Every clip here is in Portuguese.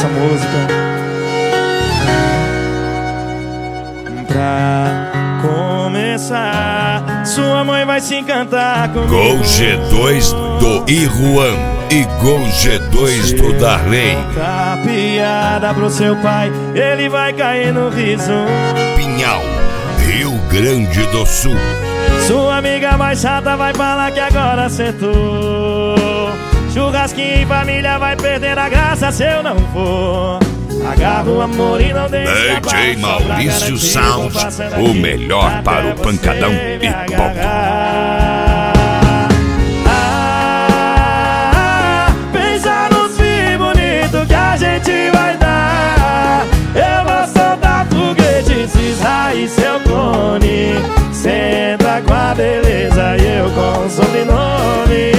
essa música. Pra começar, sua mãe vai se encantar comigo. Gol G2 do Iruan e Gol G2 do Darley. Conta piada pro seu pai, ele vai cair no riso. Pinhal, Rio Grande do Sul. Sua amiga mais chata vai falar que agora acertou. Churrasquinho em família vai perder a graça se eu não for. Agarra o amor e não deixa DJ Maurício Sound, o melhor para o pancadão e pop. Pensa nos filhos bonitos que a gente vai dar. Eu vou soltar foguete, cisar e seu clone. Cê entra com a beleza e eu com o sobrenome.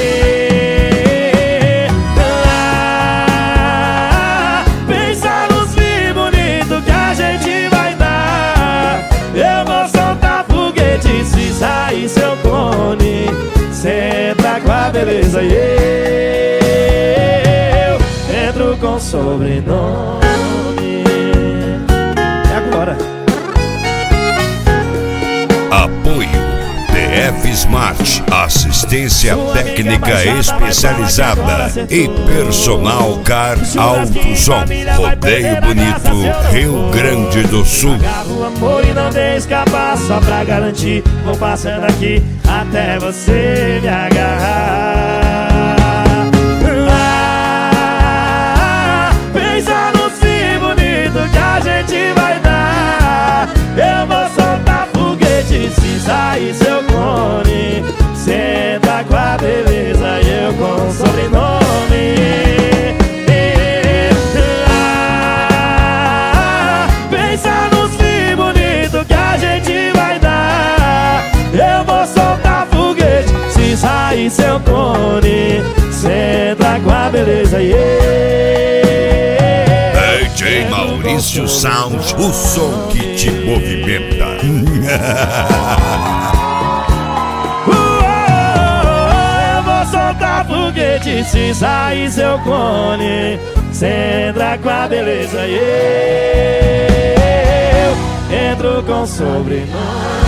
Sai seu clone, senta com a beleza e eu entro com sobrenome. E agora? Apoio DF Smart, assistência técnica especializada e personal car alto som. Rodeio Bonito, Rio Grande do Sul. O amor e não deixe escapar, só pra garantir. Vou passando aqui até você me agarrar. Pensa no fim bonito que a gente vai dar. Eu vou soltar foguete, se sair seu clone. Senta com a beleza e eu com o sobrenome. Pensa nos fim bonito que a gente vai dar. Eu vou soltar foguete, se sair seu clone. Senta com a beleza e DJ Maurício Sound, o som que te movimenta. Eu vou soltar foguete, se sair seu clone. Senta com a beleza e eu entro com sobrenome.